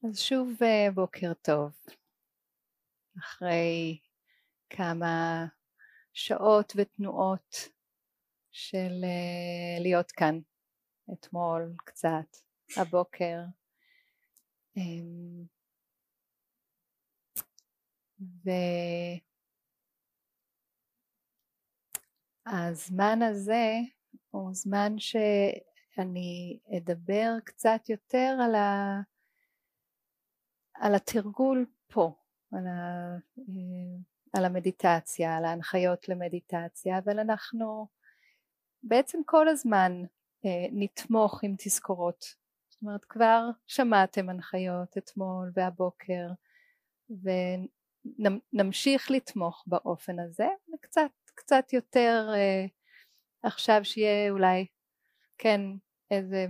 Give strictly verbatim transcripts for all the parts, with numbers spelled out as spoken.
אז שוב אה, בוקר טוב, אחרי כמה שעות ותנועות של אה, להיות כאן, אתמול קצת, הבוקר, אמ, והזמן הזה הוא זמן שאני אדבר קצת יותר על ה... על התרגול פה, על, ה, על המדיטציה, על ההנחיות למדיטציה, אבל אנחנו בעצם כל הזמן נתמוך עם תזכורות. זאת אומרת, כבר שמעתם הנחיות אתמול והבוקר, ונמשיך לתמוך באופן הזה, וקצת קצת יותר עכשיו שיהיה אולי כן איזה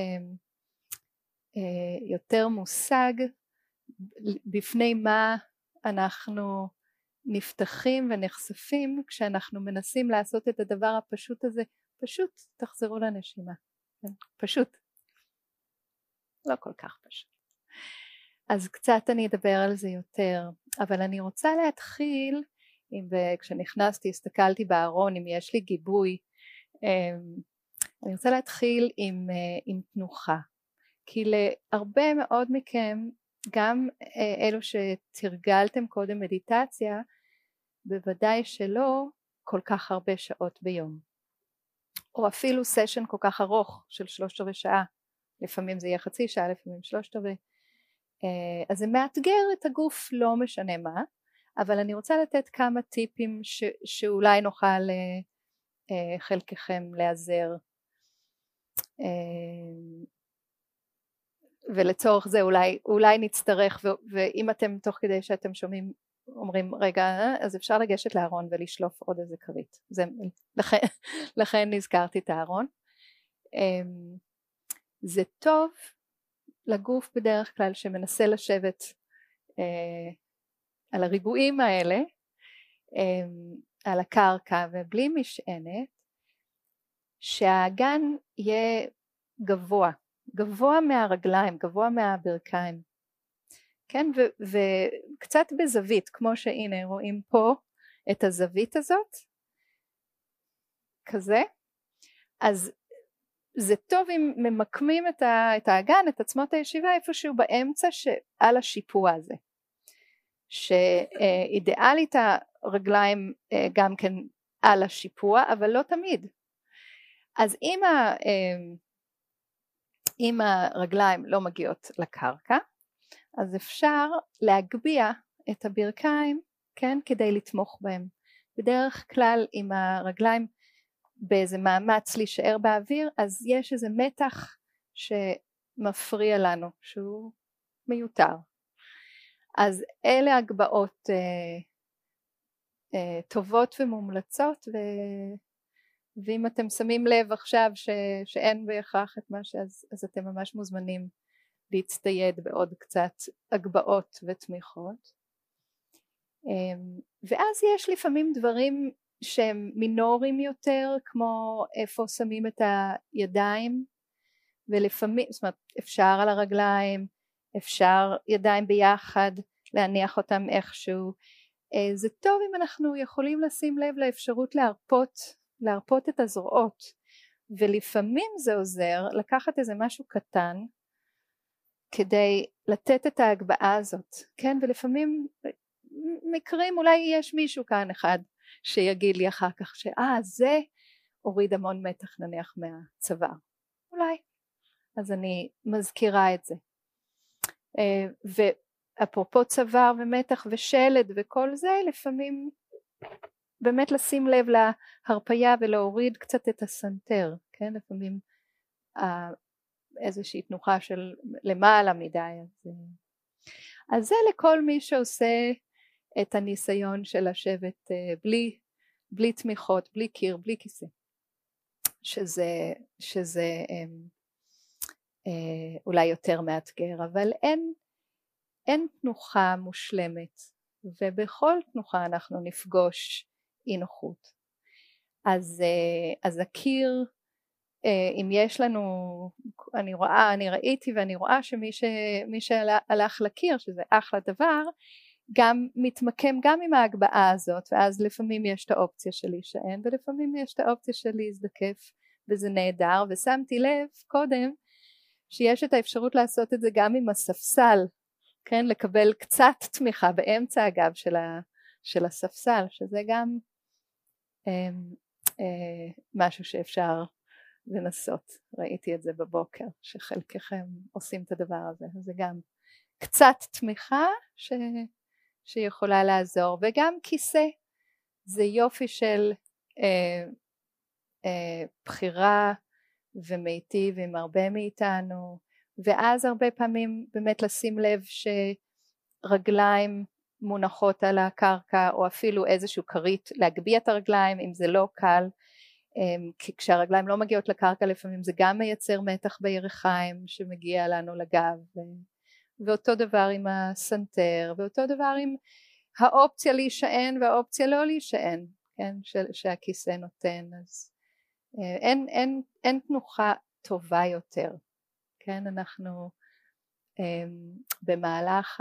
יותר מושג בפני מה אנחנו נפתחים ונחשפים כשאנחנו מנסים לעשות את הדבר הפשוט הזה. פשוט תחזרו לנשימה, פשוט, לא כל כך פשוט. אז קצת אני אדבר על זה יותר, אבל אני רוצה להתחיל, כשנכנסתי הסתכלתי בארון אם יש לי גיבוי, אני רוצה להתחיל עם, עם תנוחה, כי להרבה מאוד מכם, גם אלו שתרגלתם קודם מדיטציה, בוודאי שלא כל כך הרבה שעות ביום, או אפילו סשן כל כך ארוך של שלושת רבעי שעה, לפעמים זה יהיה חצי שעה, לפעמים שלושת רבעי, אז זה מאתגר את הגוף, לא משנה מה, אבל אני רוצה לתת כמה טיפים ש, שאולי נוכל חלקכם להיעזר, ולצורך זה אולי, אולי נצטרך, ו, ואם אתם תוך כדי שאתם שומעים אומרים רגע, אז אפשר לגשת לארון ולשלוף עוד איזה כרית, זה, לכן, לכן נזכרתי את הארון. זה טוב לגוף בדרך כלל שמנסה לשבת אה, על הריבועים האלה, אה, על הקרקע ובלי משענת, שהאגן יהיה גבוה, גבוה מהרגליים, גבוה מהברכיים, כן, ו- וקצת בזווית, כמו שהנה רואים פה את הזווית הזאת, כזה, אז זה טוב אם ממקמים את, ה- את האגן, את עצמות הישיבה, איפשהו באמצע שעל השיפוע הזה, שאידיאלית הרגליים גם כן על השיפוע, אבל לא תמיד. אז אם, ה, אם הרגליים לא מגיעות לקרקע, אז אפשר להגביה את הברכיים, כן, כדי לתמוך בהם. בדרך כלל אם הרגליים באיזה מאמץ להישאר באוויר, אז יש איזה מתח שמפריע לנו, שהוא מיותר. אז אלה הגבעות אה, אה, טובות ומומלצות, ו... ואם אתם שמים לב עכשיו ש... שאין בהכרח את מה שאז, אז אתם ממש מוזמנים להצטייד בעוד קצת הגבעות ותמיכות. ואז יש לפעמים דברים שהם מינוריים יותר, כמו איפה שמים את הידיים, ולפעמים, זאת אומרת, אפשר על הרגליים, אפשר ידיים ביחד, להניח אותם איכשהו. זה טוב אם אנחנו יכולים לשים לב לאפשרות להרפות, להרפות את הזרועות, ולפעמים זה עוזר לקחת איזה משהו קטן, כדי לתת את ההגבהה הזאת, כן, ולפעמים מקרים, אולי יש מישהו כאן אחד שיגיד לי אחר כך שאה זה הוריד המון מתח נניח מהצוואר, אולי, אז אני מזכירה את זה. ואפרופו צוואר ומתח ושלד וכל זה, לפעמים באמת לשים לב להרפיה ולהוריד קצת את הסנטר, כן, לפעמים איזושהי תנוחה של למעלה מדי, אז, אז זה לכל מי שעושה את הניסיון של לשבת בלי, בלי תמיכות, בלי קיר, בלי כיסא, שזה, שזה אולי יותר מאתגר, אבל אין, אין תנוחה מושלמת, ובכל תנוחה אנחנו נפגוש אי נוחות. אז, אז הקיר, אם יש לנו, אני רואה, אני ראיתי ואני רואה שמי ש, מי שהלך לקיר, שזה אחלה דבר, גם מתמקם גם עם ההגבהה הזאת, ואז לפעמים יש את האופציה של להישען ולפעמים יש את האופציה של להזדקף, וזה נהדר. ושמתי לב קודם שיש את האפשרות לעשות את זה גם עם הספסל, כן, לקבל קצת תמיכה באמצע הגב של, ה, של הספסל, שזה גם אה, אה, משהו שאפשר לנסות. ראיתי את זה בבוקר שחלקכם עושים את הדבר הזה, זה גם קצת תמיכה ש... שיכולה לעזור. וגם כיסא זה יופי של אה, אה, בחירה ומיטיב עם הרבה מאיתנו, ואז הרבה פעמים באמת לשים לב שרגליים מונחות על הקרקע, או אפילו איזשהו כרית להגביה את הרגליים אם זה לא קל, כי כשהרגליים לא מגיעות לקרקע לפעמים זה גם מייצר מתח בירכיים שמגיע לנו לגב, ואותו דבר עם הסנטר, ואותו דבר עם האופציה להישען והאופציה לא להישען, כן, שהכיסא נותן. אז אין, אין, אין תנוחה טובה יותר, כן, אנחנו במהלך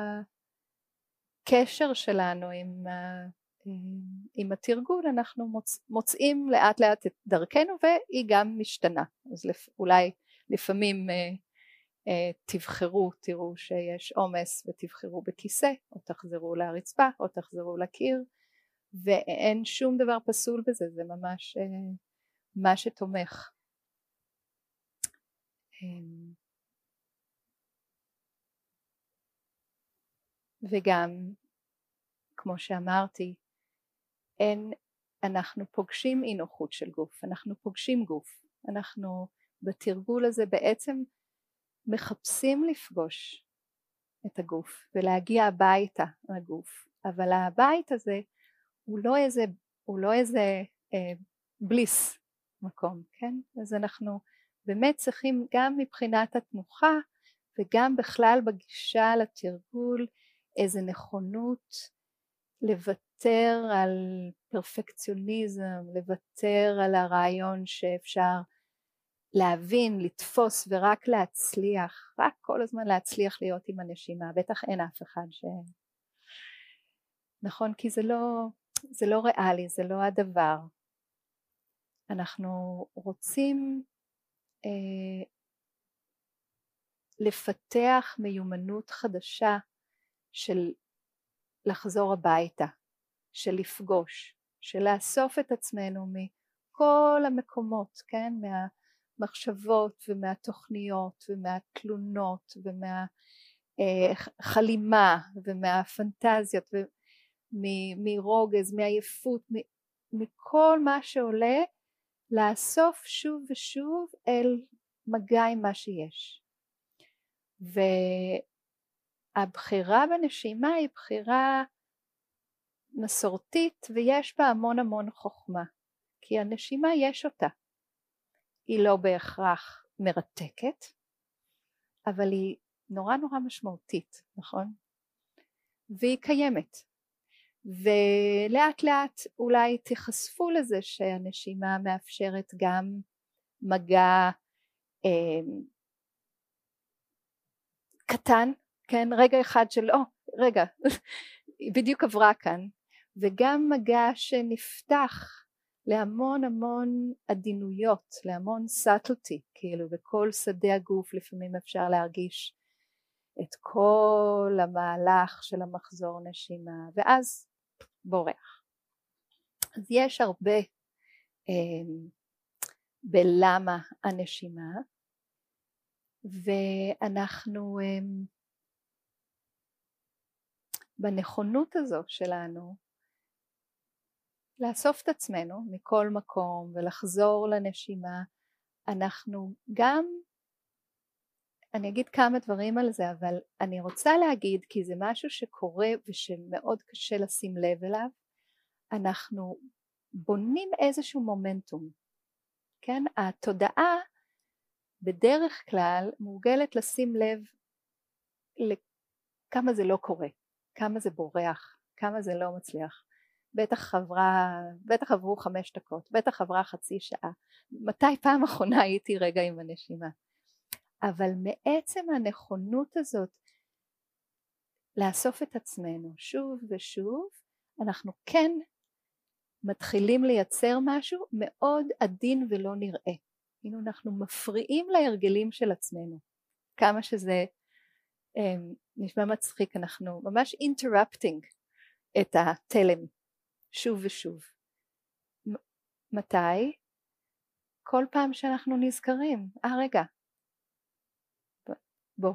הקשר שלנו עם עם התרגול אנחנו מוצ, מוצאים לאט לאט את דרכנו, והיא גם משתנה. אז לפ, אולי לפעמים אה, אה, תבחרו, תראו שיש עומס ותבחרו בכיסא, או תחזרו לרצפה או תחזרו לקיר, ואין שום דבר פסול בזה, זה ממש אה, מה שתומך. אה, וגם כמו שאמרתי, אין, אנחנו פוגשים אי נוחות של גוף, אנחנו פוגשים גוף, אנחנו בתרגול הזה בעצם מחפשים לפגוש את הגוף ולהגיע הביתה לגוף, אבל הבית הזה הוא לא איזה, הוא לא איזה אה, בליס מקום, כן? אז אנחנו באמת צריכים גם מבחינת התנוחה וגם בכלל בגישה לתרגול איזה נכונות לוותר על פרפקציוניזם, לוותר על הרעיון שאפשר להבין, לתפוס ורק להצליח, רק כל הזמן להצליח להיות עם הנשימה. בטח אין אף אחד ש... נכון, כי זה לא, זה לא ריאלי, זה לא הדבר. אנחנו רוצים אה, לפתח מיומנות חדשה של לחזור הביתה, של לפגוש, של לאסוף את עצמנו מכל המקומות, כן, מהמחשבות ומהתוכניות ומהתלונות ומהחלימה ומהפנטזיות ומרוגז, מעייפות, מכל מה שעולה, לאסוף שוב ושוב אל מגע עם מה שיש. ו הבחירה בנשימה היא בחירה מסורתית, ויש בה המון המון חוכמה, כי הנשימה יש אותה, היא לא בהכרח מרתקת, אבל היא נורא נורא משמעותית, נכון? והיא קיימת, ולאט לאט אולי תחשפו לזה שהנשימה מאפשרת גם מגע אה, קטן, כן, רגע אחד של או, רגע, בדיוק עברה כאן, וגם מגע שנפתח להמון המון עדינויות, להמון סאטלטי, כאילו בכל שדה הגוף לפעמים אפשר להרגיש את כל המהלך של המחזור נשימה, ואז בורח. אז יש הרבה אה, בלמה הנשימה, ואנחנו אה, בנכונות הזו שלנו לאסוף את עצמנו מכל מקום ולחזור לנשימה, אנחנו גם, אני אגיד כמה דברים על זה, אבל אני רוצה להגיד, כי זה משהו שקורה ושמאוד קשה לשים לב אליו, אנחנו בונים איזשהו מומנטום, כן? התודעה בדרך כלל מורגלת לשים לב לכמה זה לא קורה, כמה זה בורח, כמה זה לא מצליח. בטח עברה, בטח עברו חמש דקות, בטח עברה חצי שעה. מתי פעם אחרונה הייתי רגע עם הנשימה? אבל מעצם הנכונות הזאת לאסוף את עצמנו שוב ושוב, אנחנו כן מתחילים לייצר משהו מאוד עדין ולא נראה. כאילו אנחנו מפריעים להרגלים של עצמנו. כמה שזה um, נשמע מצחיק, אנחנו ממש interrupting את התלם שוב ושוב. מתי? כל פעם שאנחנו נזכרים, אה רגע, בוא,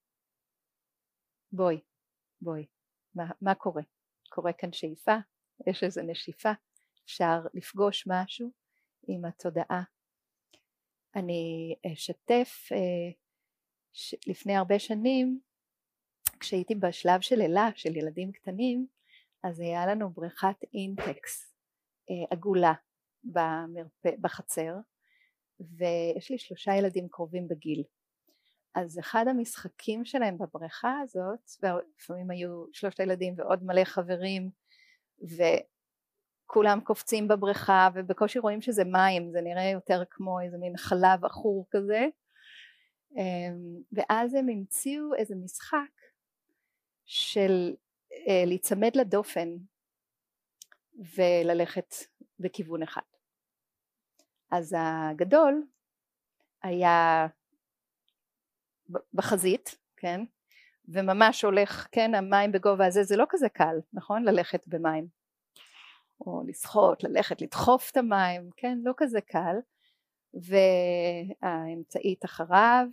בואי, בואי, מה, מה קורה? קורה כאן שאיפה, יש איזו נשיפה, אפשר לפגוש משהו עם התודעה. אני אשתף, לפני הרבה שנים, כשהייתי בשלב של לילה, של ילדים קטנים, אז היה לנו בריכת אינטקס עגולה בחצר, ויש לי שלושה ילדים קרובים בגיל. אז אחד המשחקים שלהם בבריכה הזאת, ולפעמים היו שלושת הילדים ועוד מלא חברים, וכולם קופצים בבריכה, ובקושי רואים שזה מים, זה נראה יותר כמו איזה מין חלב עכור כזה, ואז הם המציאו איזה משחק של להיצמד לדופן וללכת בכיוון אחד. אז הגדול היה בחזית, כן, וממש הולך, כן, המים בגובה הזה, זה לא כזה קל, נכון, ללכת במים, או לשחות, ללכת, לדחוף את המים, כן, לא כזה קל, והאמצעית אחריו,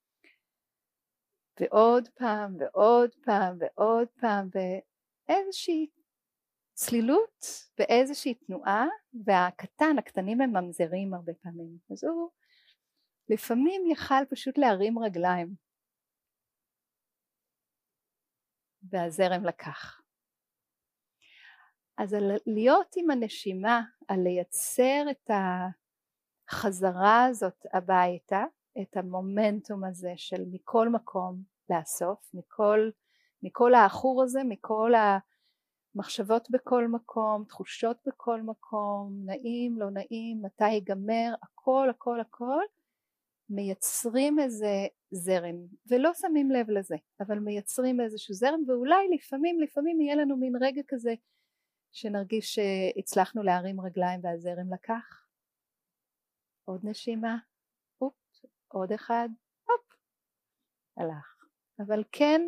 ועוד פעם, ועוד פעם, ועוד פעם, ואיזושהי צלילות, ואיזושהי תנועה, והקטן, הקטנים הם ממזרים הרבה פעמים, אז הוא לפעמים יכל פשוט להרים רגליים, והזרם לקח. אז להיות עם הנשימה, על לייצר את החזרה הזאת הביתה, את המומנטום הזה של מכל מקום לאסוף, מכל, מכל האחור הזה, מכל המחשבות בכל מקום, תחושות בכל מקום, נעים, לא נעים, מתי ייגמר, הכל, הכל, הכל, מייצרים איזה זרם, ולא שמים לב לזה, אבל מייצרים איזשהו זרם, ואולי לפעמים, לפעמים יהיה לנו מין רגע כזה, שנרגיש שהצלחנו להרים רגליים והזרם לקח. עוד נשימה, אופ, עוד אחד, אופ, הלך. אבל כן,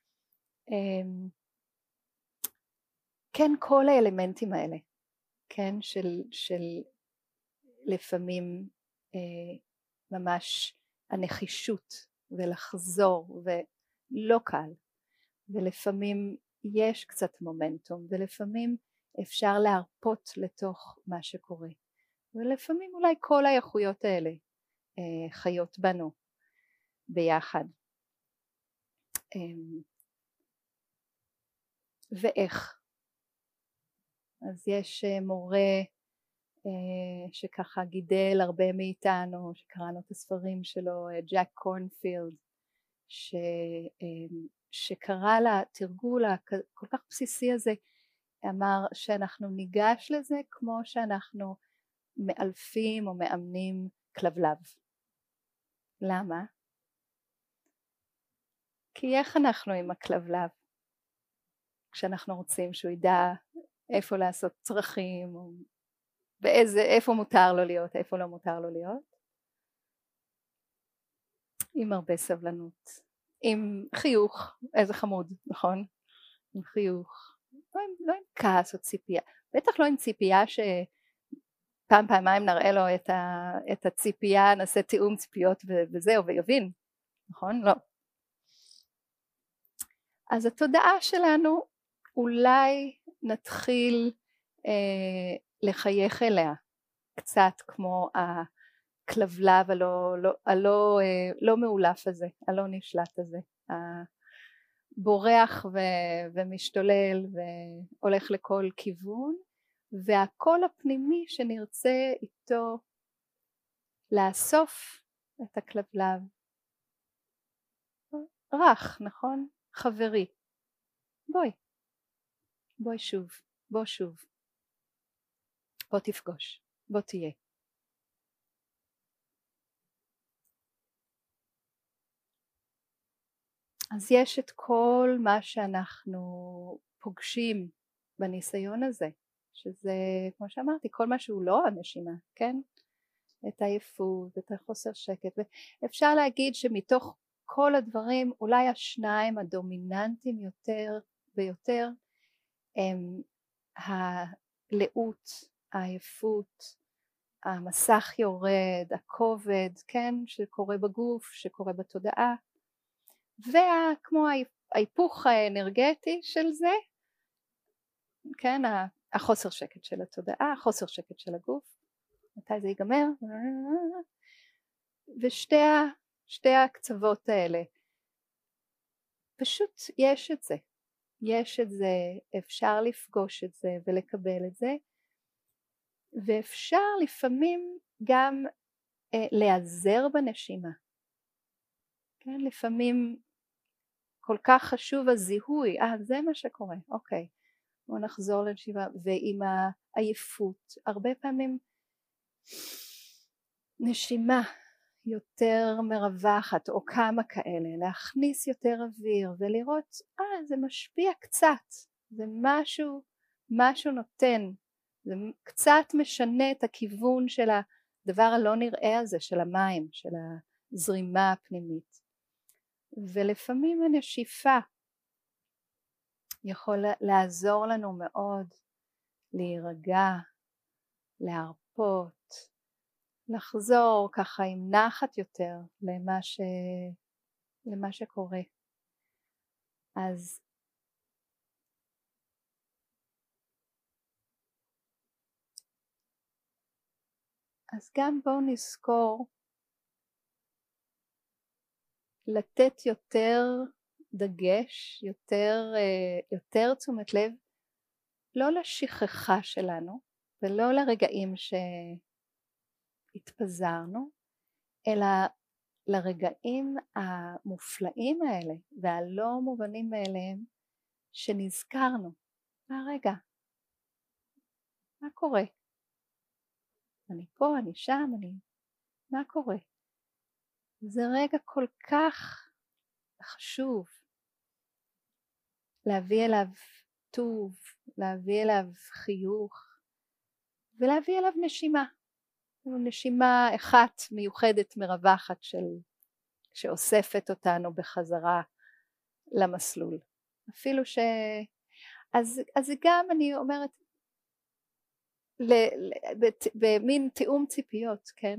כן כל האלמנטים האלה, כן, של, של לפעמים ממש הנחישות ולחזור ולא קל, ולפעמים יש קצת מומנטום, ולפעמים אפשר להרפות לתוך מה שקורה, ולפעמים אולי כל האיכויות האלה אה, חיות בנו ביחד. אה, ואיך? אז יש אה, מורה אה, שככה גידל הרבה מאיתנו, שקראנו את הספרים שלו, אה, ג'ק קורנפילד, ש, אה, שקרא לתרגול הכל כך בסיסי הזה, אמר שאנחנו ניגש לזה כמו שאנחנו מאלפים או מאמנים כלבלב. למה? כי איך אנחנו עם הכלבלב? כשאנחנו רוצים שהוא ידע איפה לעשות צרכים, או באיזה, איפה מותר לו להיות, איפה לא מותר לו להיות. עם הרבה סבלנות, עם חיוך, איזה חמוד, נכון? עם חיוך, לא עם, לא עם כעס או ציפייה, בטח לא עם ציפייה ש... פעם פעמיים נראה לו את, ה, את הציפייה, נעשה תיאום ציפיות וזהו ויבין, נכון? לא. אז התודעה שלנו אולי נתחיל אה, לחייך אליה, קצת כמו הכלבלב הלא, לא, הלא, אה, לא מאולף הזה, הלא נשלט הזה, בורח ו, ומשתולל והולך לכל כיוון, והקול הפנימי שנרצה איתו לאסוף את הכלבלב, רך, נכון? חברי, בואי, בואי שוב, בוא שוב, בוא תפגוש, בוא תהיה. אז יש את כל מה שאנחנו פוגשים בניסיון הזה, שזה כמו שאמרתי כל מה שהוא לא הנשימה, כן? את העייפות, את החוסר שקט, ואפשר להגיד שמתוך כל הדברים אולי השניים הדומיננטיים יותר ויותר הם הלאות, העייפות, המסך יורד, הכובד, כן, שקורה בגוף, שקורה בתודעה, וכמו ההיפוך האנרגטי של זה, כן, החוסר שקט של התודעה, החוסר שקט של הגוף, מתי זה ייגמר, ושתי שתי הקצוות האלה, פשוט יש את זה, יש את זה, אפשר לפגוש את זה ולקבל את זה, ואפשר לפעמים גם אה, להיעזר בנשימה, כן, לפעמים כל כך חשוב הזיהוי, אה זה מה שקורה, אוקיי, בואו נחזור לנשימה, ועם העייפות, הרבה פעמים נשימה יותר מרווחת או כמה כאלה, להכניס יותר אוויר ולראות, אה זה משפיע קצת, זה משהו, משהו נותן, זה קצת משנה את הכיוון של הדבר הלא נראה הזה, של המים, של הזרימה הפנימית. ולפעמים הנשיפה יכול לעזור לנו מאוד להירגע, להרפות, לחזור ככה עם נחת יותר למה, ש... למה שקורה. אז אז גם בואו נזכור לתת יותר דגש, יותר, יותר תשומת לב, לא לשכחה שלנו ולא לרגעים שהתפזרנו, אלא לרגעים המופלאים האלה והלא מובנים מאליהם שנזכרנו. מה רגע? מה קורה? אני פה, אני שם, אני... מה קורה? זה רגע כל כך חשוב להביא אליו טוב, להביא אליו חיוך ולהביא אליו נשימה. נשימה אחת מיוחדת מרווחת של, שאוספת אותנו בחזרה למסלול. אפילו ש... אז, אז גם אני אומרת ל, ל, במין תיאום ציפיות, כן?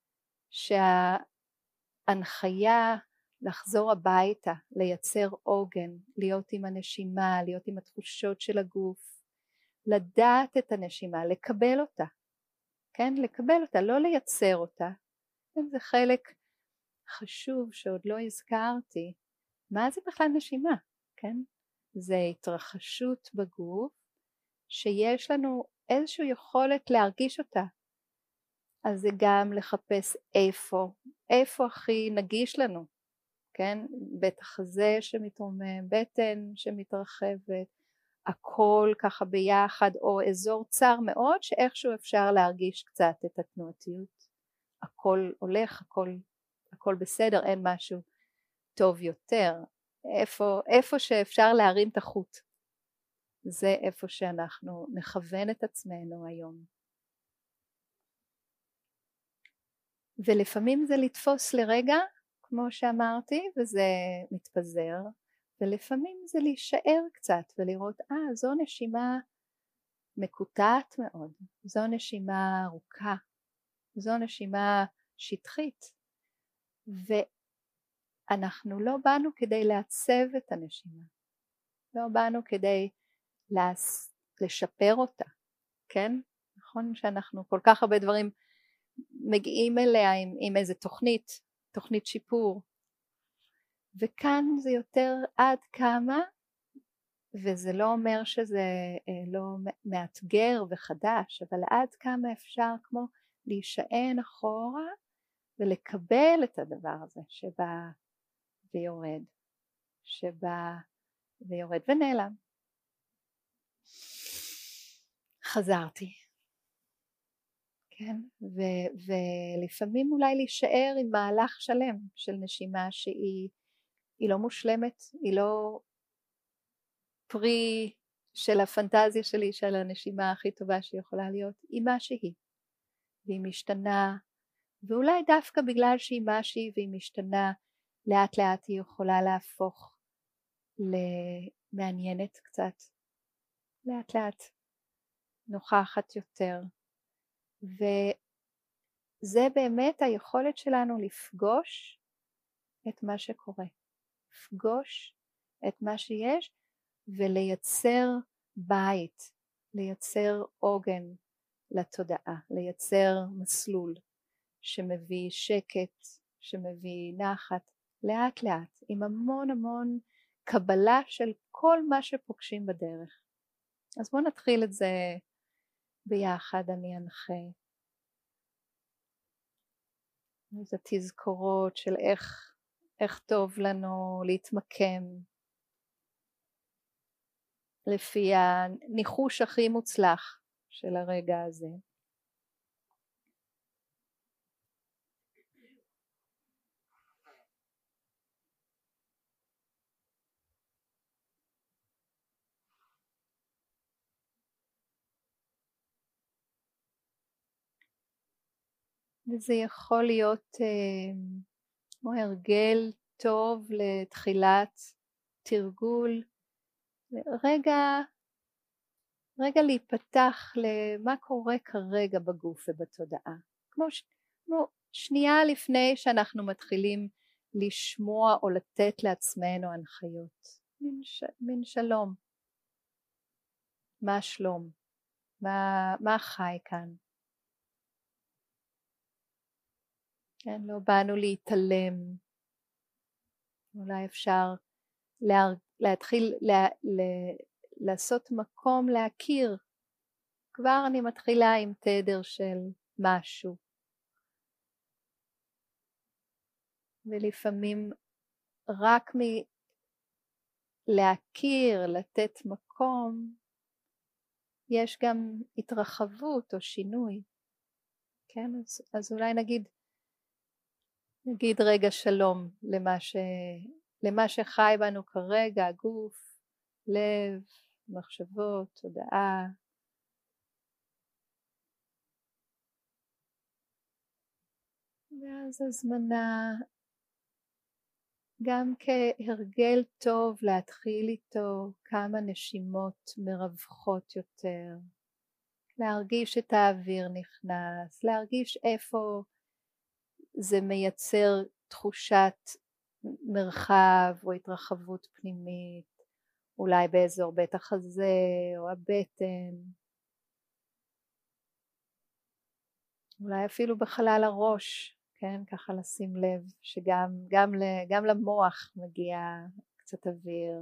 שההנחיה לחזור הביתה, לייצר עוגן, להיות עם הנשימה, להיות עם התחושות של הגוף, לדעת את הנשימה, לקבל אותה, כן? לקבל אותה, לא לייצר אותה. זה חלק חשוב שעוד לא הזכרתי. מה זה בכלל נשימה, כן? זה התרחשות בגוף שיש לנו איזושהי יכולת להרגיש אותה. אז זה גם לחפש איפה, איפה הכי נגיש לנו, כן? בית החזה שמתרומם, בטן שמתרחבת, הכל ככה ביחד, או אזור צר מאוד שאיכשהו אפשר להרגיש קצת את התנועתיות. הכל הולך, הכל, הכל בסדר, אין משהו טוב יותר. איפה, איפה שאפשר להרים את החוט, זה איפה שאנחנו נכוון את עצמנו היום. ולפעמים זה לתפוס לרגע, כמו שאמרתי, וזה מתפזר, ולפעמים זה להישאר קצת ולראות, אה, זו נשימה מקוטעת מאוד, זו נשימה ארוכה, זו נשימה שטחית, ואנחנו לא באנו כדי לעצב את הנשימה, לא באנו כדי לשפר אותה, כן? נכון שאנחנו כל כך הרבה דברים מגיעים אליה עם, עם איזה תוכנית, תוכנית שיפור, וכאן זה יותר עד כמה, וזה לא אומר שזה לא מאתגר וחדש, אבל עד כמה אפשר כמו להישען אחורה ולקבל את הדבר הזה שבא ויורד, שבא ויורד ונעלם. חזרתי, כן, ו- ולפעמים אולי להישאר עם מהלך שלם של נשימה שהיא היא לא מושלמת, היא לא פרי של הפנטזיה שלי של הנשימה הכי טובה שיכולה להיות, היא מה שהיא, והיא משתנה, ואולי דווקא בגלל שהיא מה שהיא והיא משתנה, לאט לאט היא יכולה להפוך למעניינת קצת, לאט לאט נוכחת יותר, וזה באמת היכולת שלנו לפגוש את מה שקורה, לפגוש את מה שיש ולייצר בית, לייצר עוגן לתודעה, לייצר מסלול שמביא שקט, שמביא נחת, לאט לאט, עם המון המון קבלה של כל מה שפוגשים בדרך. אז בואו נתחיל את זה ביחד, אני אנחה. אז התזכורות של איך, איך טוב לנו להתמקם, לפי הניחוש הכי מוצלח של הרגע הזה. וזה יכול להיות אה, כמו הרגל טוב לתחילת תרגול, רגע, רגע להיפתח למה קורה כרגע בגוף ובתודעה, כמו, ש, כמו שנייה לפני שאנחנו מתחילים לשמוע או לתת לעצמנו הנחיות, מין, ש, מין שלום, מה שלום, מה, מה חי כאן. כן, לא באנו להתעלם, אולי אפשר לה, להתחיל לה, לה, לעשות מקום להכיר, כבר אני מתחילה עם תדר של משהו, ולפעמים רק מלהכיר, לתת מקום, יש גם התרחבות או שינוי, כן, אז, אז אולי נגיד, נגיד רגע שלום למה, ש, למה שחי בנו כרגע, גוף, לב, מחשבות, תודעה. ואז הזמנה גם כהרגל טוב להתחיל איתו כמה נשימות מרווחות יותר, להרגיש את האוויר נכנס, להרגיש איפה זה מייצר תחושת מרחב או התרחבות פנימית, אולי באזור בית החזה או הבטן, אולי אפילו בחלל הראש, כן, ככה לשים לב שגם גם, גם למוח מגיע קצת אוויר,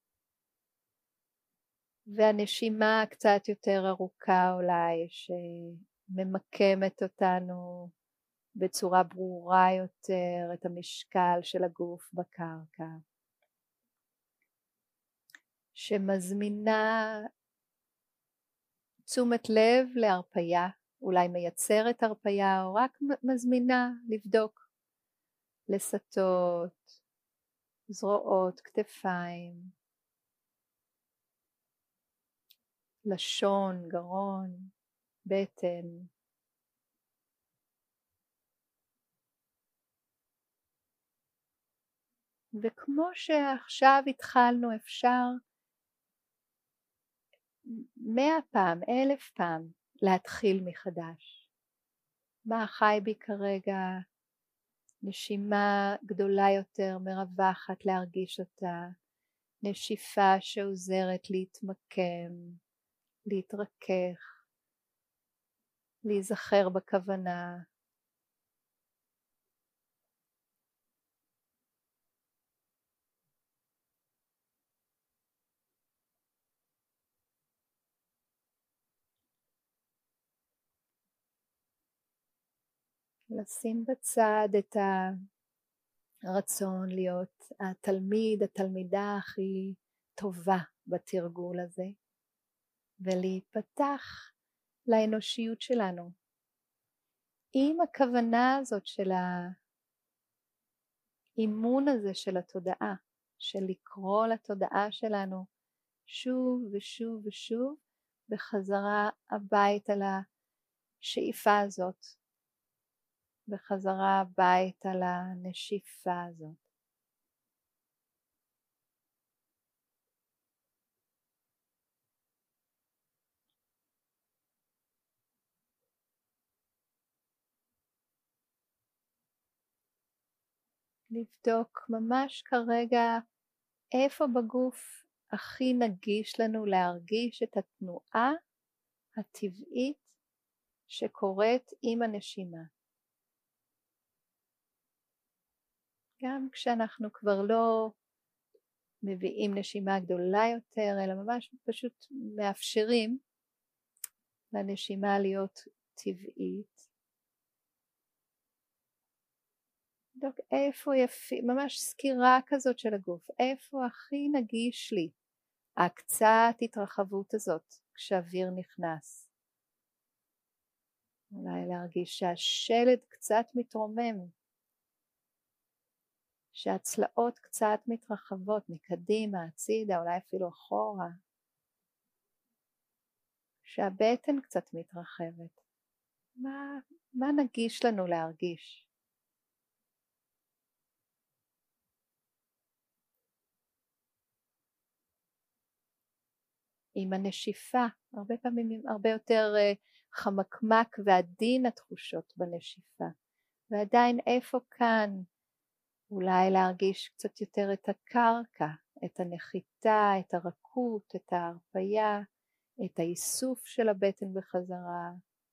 והנשימה קצת יותר ארוכה אולי שממקמת אותנו בצורה ברורה יותר את המשקל של הגוף בקרקע, שמזמינה תשומת לב להרפיה, אולי מייצרת הרפיה או רק מזמינה לבדוק, לסתות, זרועות, כתפיים, לשון, גרון, בטן. וכמו שעכשיו התחלנו, אפשר מאה פעם, אלף פעם להתחיל מחדש. מה חי בי כרגע? נשימה גדולה יותר, מרווחת, להרגיש אותה, נשיפה שעוזרת להתמקם, להתרכך, להיזכר בכוונה. לשים בצד את הרצון להיות התלמיד, התלמידה הכי טובה בתרגול הזה, ולהיפתח לאנושיות שלנו. עם הכוונה הזאת של האימון הזה של התודעה, של לקרוא לתודעה שלנו שוב ושוב ושוב בחזרה הביתה לשאיפה הזאת, בחזרה הביתה לנשיפה הזאת. לבדוק ממש כרגע איפה בגוף הכי נגיש לנו להרגיש את התנועה הטבעית שקורית עם הנשימה. גם כשאנחנו כבר לא מביאים נשימה גדולה יותר, אלא ממש פשוט מאפשרים לנשימה להיות טבעית. לבדוק איפה יפי, ממש סקירה כזאת של הגוף, איפה הכי נגיש לי הקצת התרחבות הזאת כשאוויר נכנס. אולי להרגיש שהשלד קצת מתרומם, שהצלעות קצת מתרחבות מקדימה, הצידה, אולי אפילו אחורה, שהבטן קצת מתרחבת. מה, מה נגיש לנו להרגיש? עם הנשיפה, הרבה פעמים הרבה יותר uh, חמקמק ועדין התחושות בנשיפה, ועדיין איפה כאן אולי להרגיש קצת יותר את הקרקע, את הנחיתה, את הרכות, את ההרפייה, את האיסוף של הבטן בחזרה.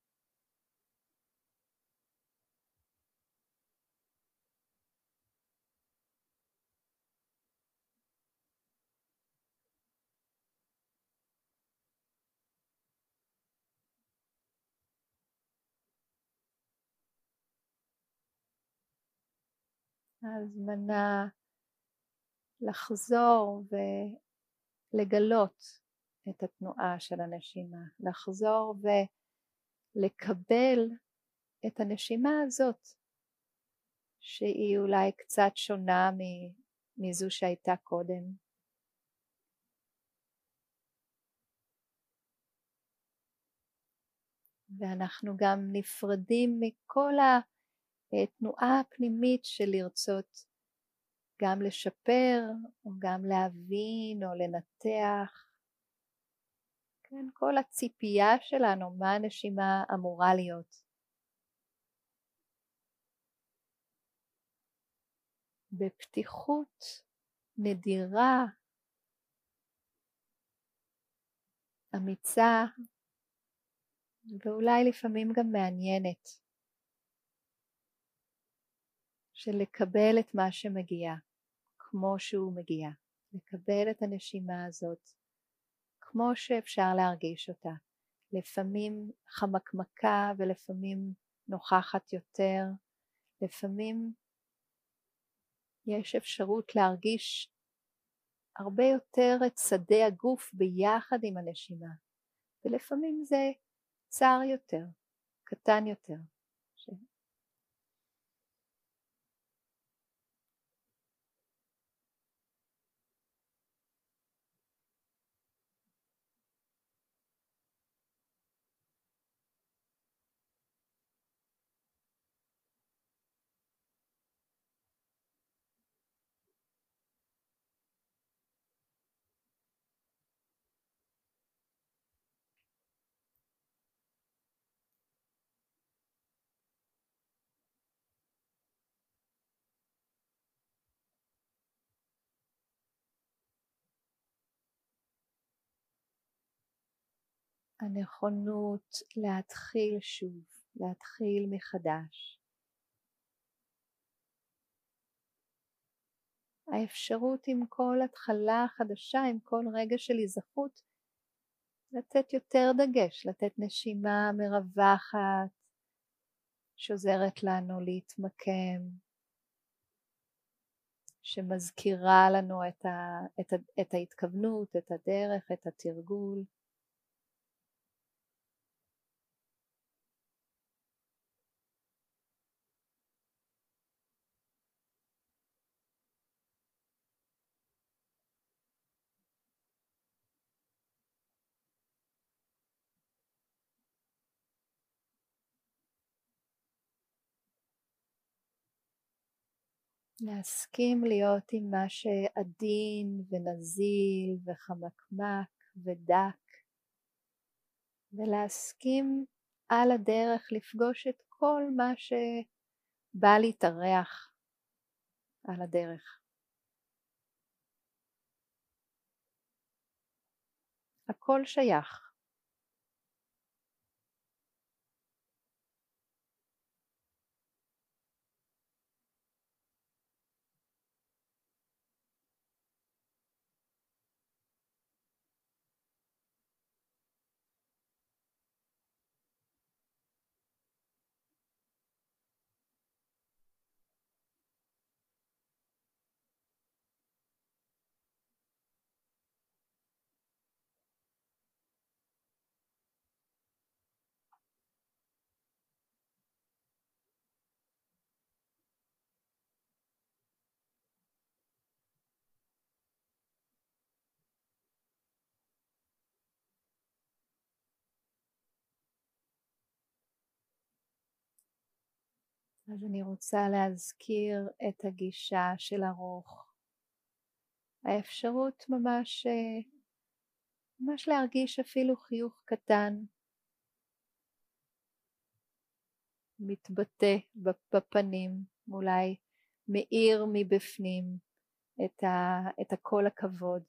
הזמנה לחזור ולגלות את התנועה של הנשימה, לחזור ולקבל את הנשימה הזאת, שהיא אולי קצת שונה מזו שהייתה קודם. ואנחנו גם נפרדים מכל התנועה הפנימית של לרצות גם לשפר או גם להבין או לנתח. כן, כל הציפייה שלנו, מה הנשימה אמורה להיות. בפתיחות נדירה, אמיצה, ואולי לפעמים גם מעניינת, של לקבל את מה שמגיע, כמו שהוא מגיע. לקבל את הנשימה הזאת, כמו שאפשר להרגיש אותה. לפעמים חמקמקה ולפעמים נוכחת יותר. לפעמים יש אפשרות להרגיש הרבה יותר את שדה הגוף ביחד עם הנשימה. ולפעמים זה צר יותר, קטן יותר. ש... הנכונות להתחיל שוב, להתחיל מחדש. האפשרות עם כל התחלה חדשה, עם כל רגע של היזכרות, לתת יותר דגש, לתת נשימה מרווחת, שעוזרת לנו להתמקם, שמזכירה לנו את, ה, את, ה, את ההתכוונות, את הדרך, את התרגול. להסכים להיות עם מה שעדין ונזיל וחמקמק ודק, ולהסכים על הדרך לפגוש את כל מה שבא להתארח על הדרך. הכל שייך. אז אני רוצה להזכיר את הגישה של הרוך. האפשרות ממש, ממש להרגיש אפילו חיוך קטן, מתבטא בפנים, אולי מאיר מבפנים את, ה, את הכל הכבוד.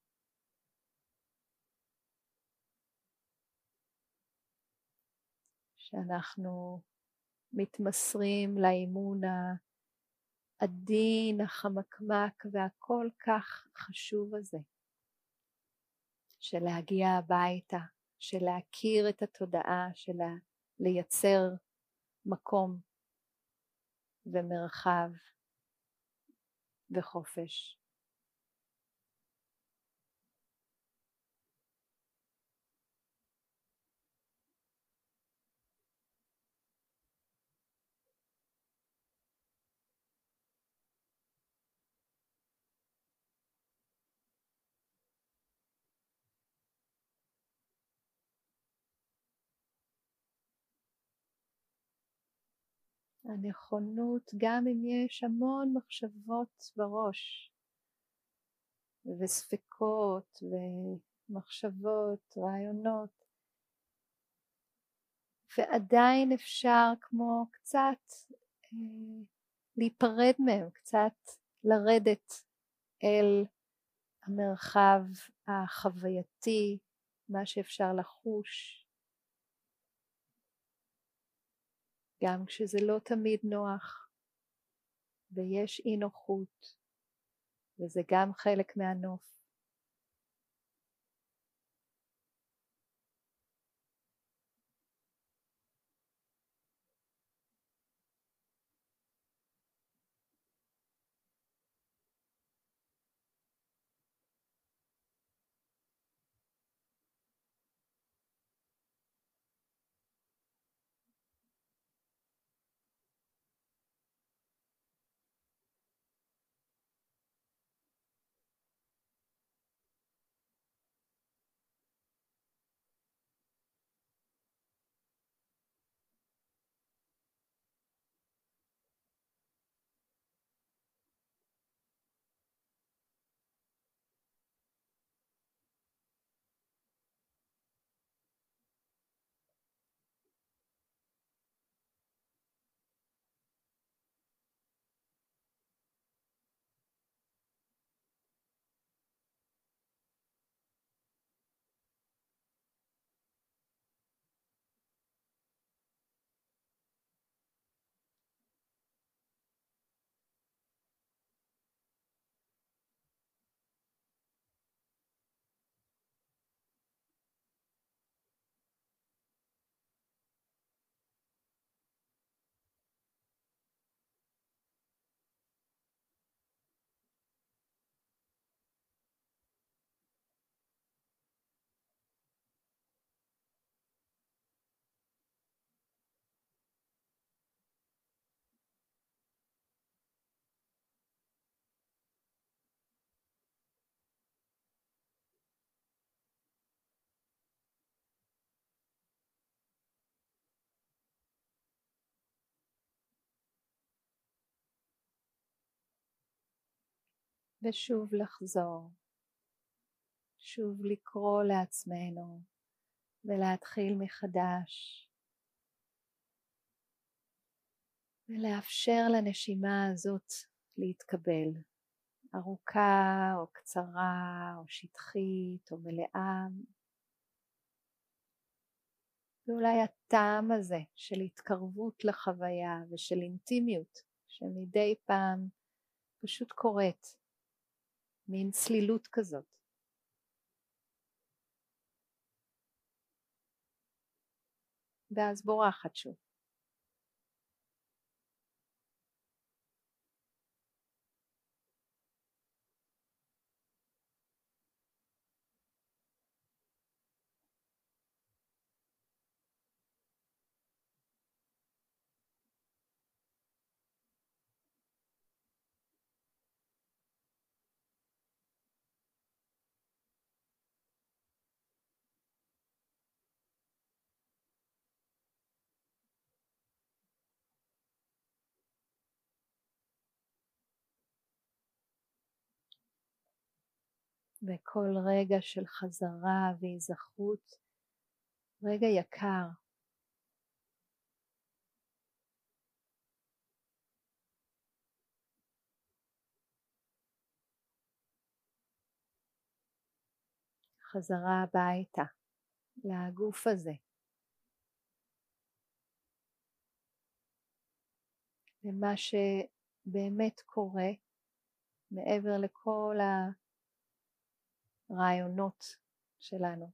שאנחנו מתמסרים לאימון העדין, החמקמק והכל כך חשוב הזה, של להגיע הביתה, של להכיר את התודעה, של לייצר מקום ומרחב וחופש. הנכונות, גם אם יש המון מחשבות בראש וספקות ומחשבות, רעיונות, ועדיין אפשר כמו קצת אה, להיפרד מהם, קצת לרדת אל המרחב החווייתי, מה שאפשר לחוש, גם כשזה לא תמיד נוח ויש אי נוחות, וזה גם חלק מהנוף. ושוב לחזור, שוב לקרוא לעצמנו ולהתחיל מחדש, ולאפשר לנשימה הזאת להתקבל, ארוכה או קצרה או שטחית או מלאה, ואולי הטעם הזה של התקרבות לחוויה ושל אינטימיות שמדי פעם פשוט קורית, מין צלילות כזאת. ואז בורחת שוב. וכל רגע של חזרה והיזכרות, רגע יקר. חזרה הביתה, לגוף הזה. ומה שבאמת קורה, מעבר לכל הרעיונות שלנו.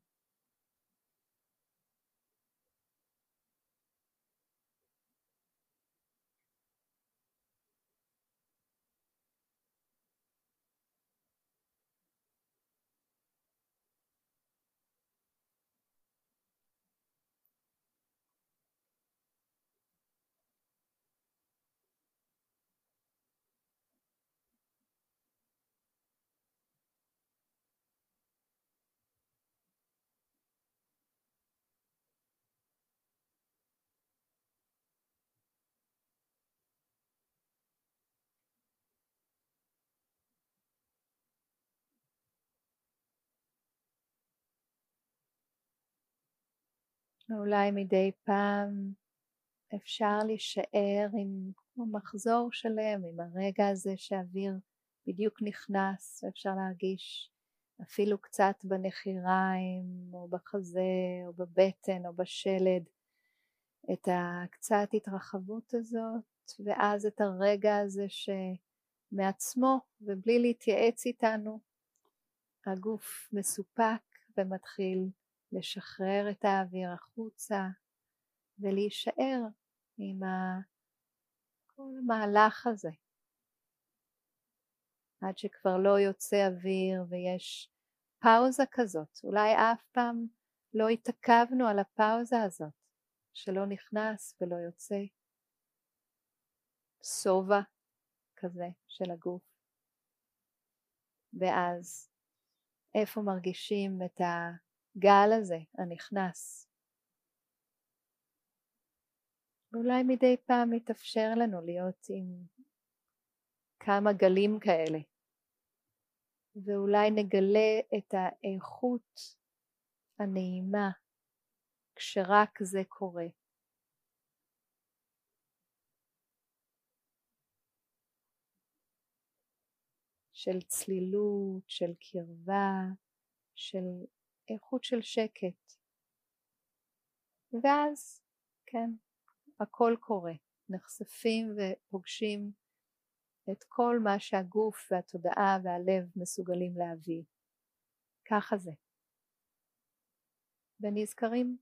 ואולי מדי פעם אפשר להישאר עם מחזור שלם, עם הרגע הזה שהאוויר בדיוק נכנס, ואפשר להרגיש אפילו קצת בנחיריים או בחזה או בבטן או בשלד את הקצת התרחבות הזאת, ואז את הרגע הזה שמעצמו ובלי להתייעץ איתנו הגוף מסופק ומתחיל לשחרר את האוויר החוצה ולהישאר עם ה... כל המהלך הזה עד שכבר לא יוצא אוויר ויש פאוזה כזאת. אולי אף פעם לא התעכבנו על הפאוזה הזאת שלא נכנס ולא יוצא, סובה כזה של הגוף. ואז איפה מרגישים את הגל הזה הנכנס? ואולי מדי פעם מתאפשר לנו להיות עם כמה גלים כאלה, ואולי נגלה את האיכות הנעימה כשרק זה קורה. של צלילות, של קרבה, של איכות של שקט. ואז, כן, הכל קורה. נחשפים ופוגשים את כל מה שהגוף והתודעה והלב מסוגלים להביא. ככה זה. ונזכרים.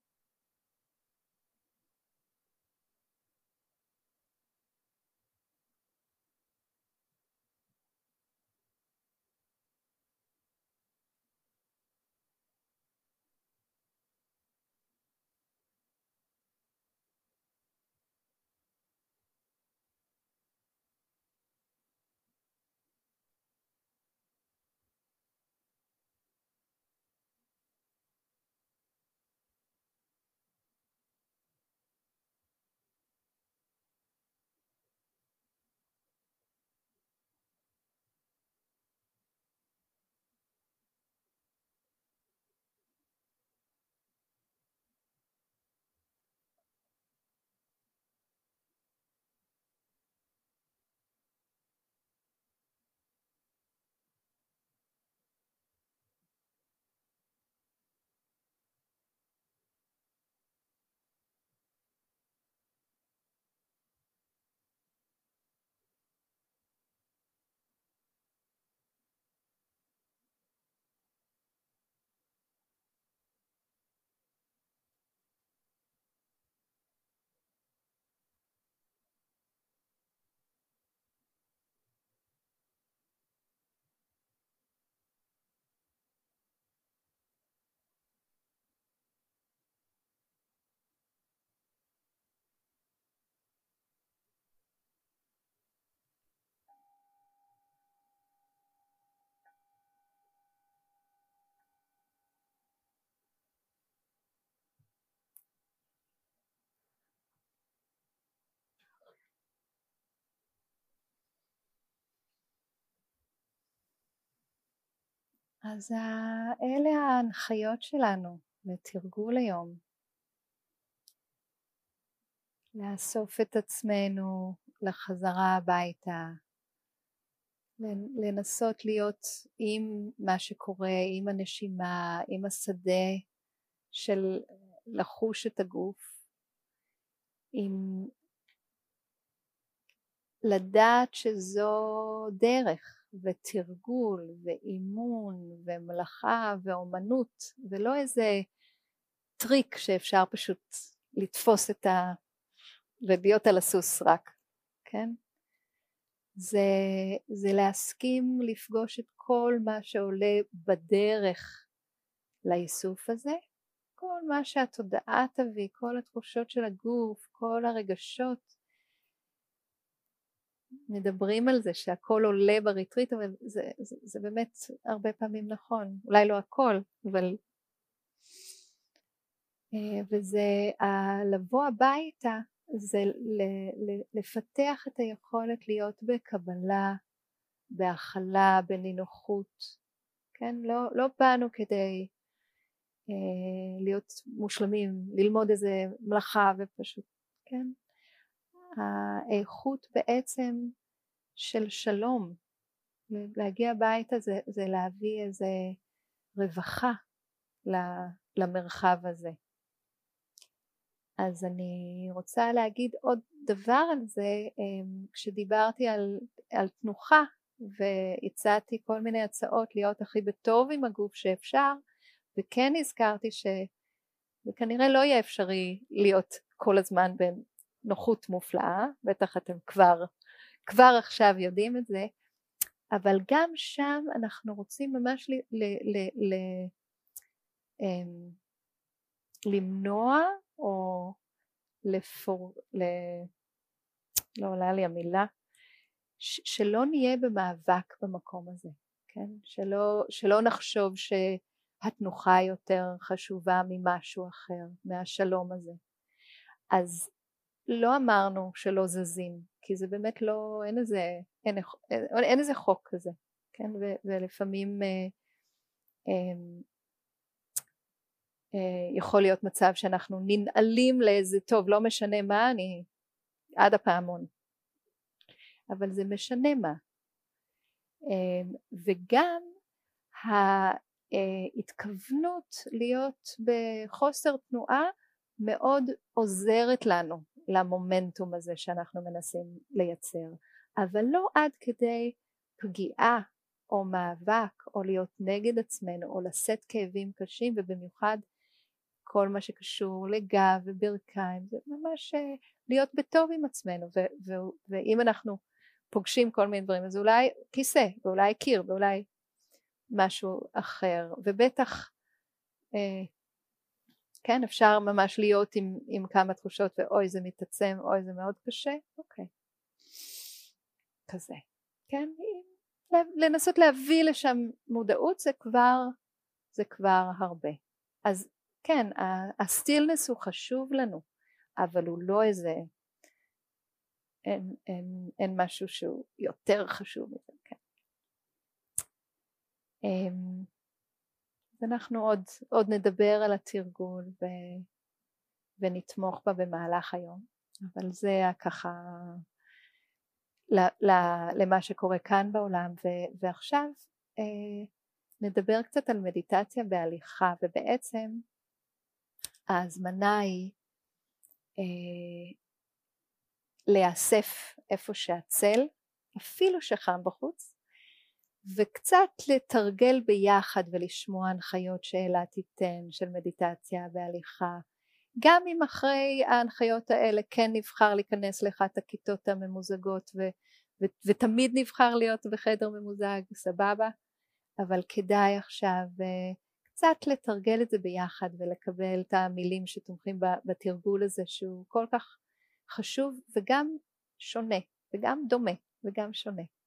אז אלה ההנחיות שלנו לתרגול היום. לאסוף את עצמנו לחזרה הביתה, לנסות להיות עם מה שקורה, עם הנשימה, עם השדה של לחוש את הגוף, עם לדעת שזו דרך ותרגול ואימון ומלאכה ואומנות, ולא איזה טריק שאפשר פשוט לתפוס את ה... ולהיות על הסוס רק, כן? זה, זה להסכים לפגוש את כל מה שעולה בדרך לאיסוף הזה, כל מה שהתודעה תביא, כל התחושות של הגוף, כל הרגשות. מדברים על זה שהכל עולה בריטריט, אבל זה, זה, זה באמת הרבה פעמים נכון, אולי לא הכל, אבל... וזה לבוא הביתה, זה לפתח את היכולת להיות בקבלה, בהכלה, בנינוחות, כן? לא, לא באנו כדי אה, להיות מושלמים, ללמוד איזה מלאכה ופשוט, כן? האיכות בעצם של שלום, להגיע הביתה זה, זה להביא איזה רווחה למרחב הזה. אז אני רוצה להגיד עוד דבר על זה, כשדיברתי על, על תנוחה והצעתי כל מיני הצעות להיות הכי בטוב עם הגוף שאפשר, וכן הזכרתי שזה כנראה לא יהיה אפשרי להיות כל הזמן בנוחות מופלאה, בטח אתם כבר, כבר עכשיו יודעים את זה, אבל גם שם אנחנו רוצים ממש ל, ל, ל, ל, למנוע או לפור... ל... לא עולה לי המילה, ש... שלא נהיה במאבק במקום הזה, כן? שלא, שלא נחשוב שהתנוחה יותר חשובה ממשהו אחר, מהשלום הזה. אז לא אמרנו שלא זזים, כי זה באמת לא, אין איזה, אין, אין, אין איזה חוק כזה, כן? ו... ולפעמים אה, אה, יכול להיות מצב שאנחנו ננעלים לאיזה טוב, לא משנה מה, אני עד הפעמון, אבל זה משנה מה. וגם ההתכוונות להיות בחוסר תנועה מאוד עוזרת לנו למומנטום הזה שאנחנו מנסים לייצר, אבל לא עד כדי פגיעה או מאבק או להיות נגד עצמנו או לשאת כאבים קשים, ובמיוחד כל מה שקשור לגב וברכיים, זה ממש להיות בטוב עם עצמנו, ו- ו- ואם אנחנו פוגשים כל מיני דברים, אז אולי כיסא, ואולי קיר, ואולי משהו אחר, ובטח אה, כן, אפשר ממש להיות עם, עם כמה תחושות, ואוי זה מתעצם, אוי זה מאוד קשה, אוקיי, כזה, כן, לנסות להביא לשם מודעות, זה כבר, זה כבר הרבה. אז כן, הסטילנס הוא חשוב לנו, אבל הוא לא איזה, אין, אין, אין משהו שהוא יותר חשוב מזה, כן. אז אנחנו עוד, עוד נדבר על התרגול ו, ונתמוך בה במהלך היום, אבל זה ככה ל, ל, למה שקורה כאן בעולם, ו, ועכשיו אה, נדבר קצת על מדיטציה בהליכה, ובעצם ההזמנה היא אה, להיאסף איפה שהצל, אפילו שחם בחוץ, וקצת לתרגל ביחד ולשמוע הנחיות שאלה תיתן של מדיטציה בהליכה, גם אם אחרי ההנחיות האלה כן נבחר להיכנס לאחת הכיתות הממוזגות ו- ו- ותמיד נבחר להיות בחדר ממוזג, סבבה, אבל כדאי עכשיו קצת לתרגל את זה ביחד ולקבל את המילים שתומכים בתרגול הזה שהוא כל כך חשוב וגם שונה וגם דומה וגם שונה.